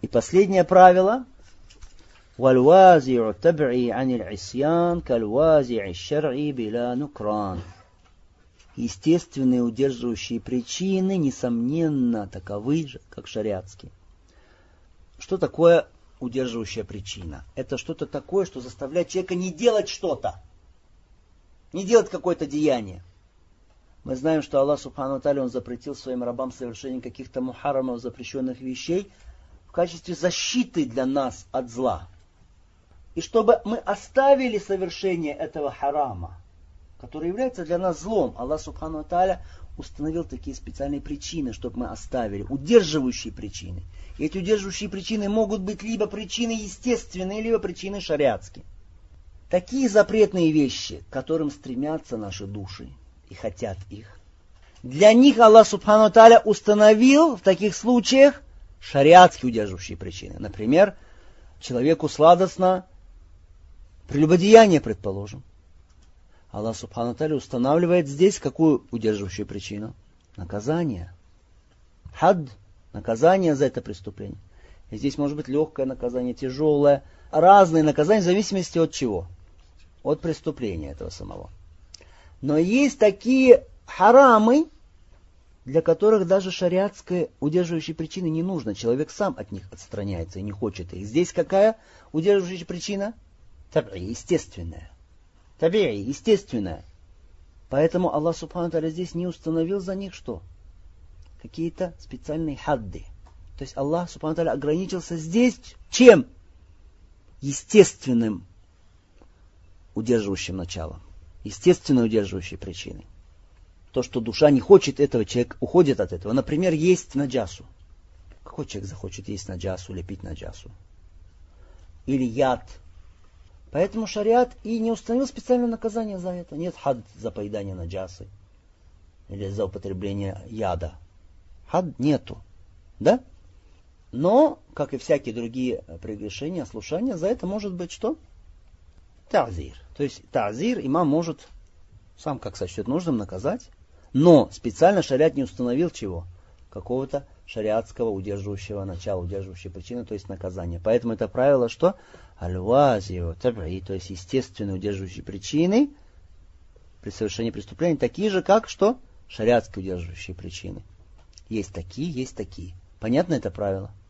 И последнее правило. وَالْوَازِعُ تَبْعِي عَنِ الْعِسْيَانِ كَالْوَازِعِ الشَّرْعِ بِلَا نُكْرَانِ. Естественные удерживающие причины, несомненно, таковы же, как шариатские. Что такое удерживающая причина? Это что-то такое, что заставляет человека не делать что-то. Не делать какое-то деяние. Мы знаем, что Аллах Субхану ва Тааля, Он запретил своим рабам совершение каких-то мухаррамов, запрещенных вещей, в качестве защиты для нас от зла. И чтобы мы оставили совершение этого харама, который является для нас злом, Аллах Субхану ва Тааля установил такие специальные причины, чтобы мы оставили, удерживающие причины. И эти удерживающие причины могут быть либо причины естественные, либо причины шариатские. Такие запретные вещи, к которым стремятся наши души и хотят их, для них Аллах Субхану ва Тааля установил в таких случаях шариатские удерживающие причины. Например, человеку сладостно прелюбодеяние, предположим. Аллах Субхану ва Тааля устанавливает здесь какую удерживающую причину? Наказание. Хадд. Наказание за это преступление. И здесь может быть легкое наказание, тяжелое. Разные наказания в зависимости от чего? От преступления этого самого. Но есть такие харамы, для которых даже шариатская удерживающая причина не нужна. Человек сам от них отстраняется и не хочет их. Здесь какая удерживающая причина? Таби, естественная. Таби, естественная. Поэтому Аллах Субхану ва Тааля здесь не установил за них что? Какие-то специальные хадды. То есть Аллах Субхану ва Тааля ограничился здесь чем? Естественным удерживающим началом. Естественной удерживающей причиной. То, что душа не хочет этого, человек уходит от этого. Например, есть наджасу. Какой человек захочет есть наджасу или пить наджасу? Или яд. Поэтому шариат и не установил специальное наказание за это. Нет хад за поедание наджасы. Или за употребление яда. Хад нету. Да? Но, как и всякие другие прегрешения, ослушания, за это может быть что? Та'зир. То есть та'зир имам может сам, как сочтет нужным, наказать. Но специально шариат не установил чего? Какого-то шариатского удерживающего начала, удерживающей причины, то есть наказания. Поэтому это правило что? Аль-вазиу таб'и, то есть естественные удерживающие причины при совершении преступления, такие же, как что? Шариатские удерживающие причины. Есть такие, есть такие. Понятно это правило?